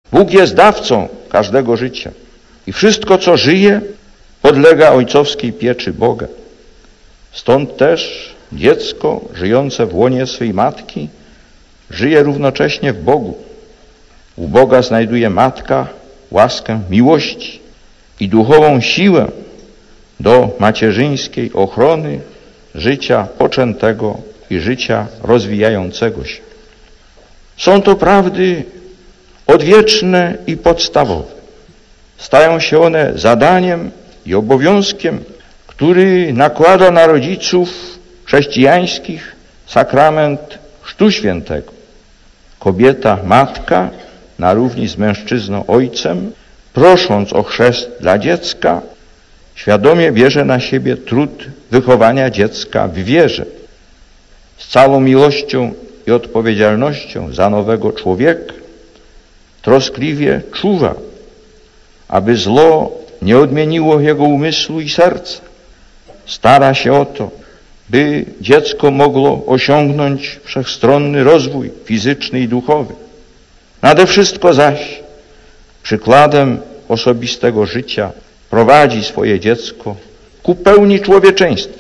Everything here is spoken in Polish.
Bóg jest dawcą każdego życia i wszystko, co żyje, podlega ojcowskiej pieczy Boga. Stąd też dziecko żyjące w łonie swej matki żyje równocześnie w Bogu. U Boga znajduje matka łaskę miłości i duchową siłę do macierzyńskiej ochrony życia poczętego i życia rozwijającego się. Są to prawdy odwieczne i podstawowe. Stają się one zadaniem i obowiązkiem, który nakłada na rodziców chrześcijańskich sakrament Chrztu Świętego. Kobieta, matka, na równi z mężczyzną, ojcem, prosząc o chrzest dla dziecka, świadomie bierze na siebie trud wychowania dziecka w wierze. Z całą miłością i odpowiedzialnością za nowego człowieka troskliwie czuwa, aby zło nie odmieniło jego umysłu i serca. Stara się o to, by dziecko mogło osiągnąć wszechstronny rozwój fizyczny i duchowy. Nade wszystko zaś przykładem osobistego życia prowadzi swoje dziecko ku pełni człowieczeństwa.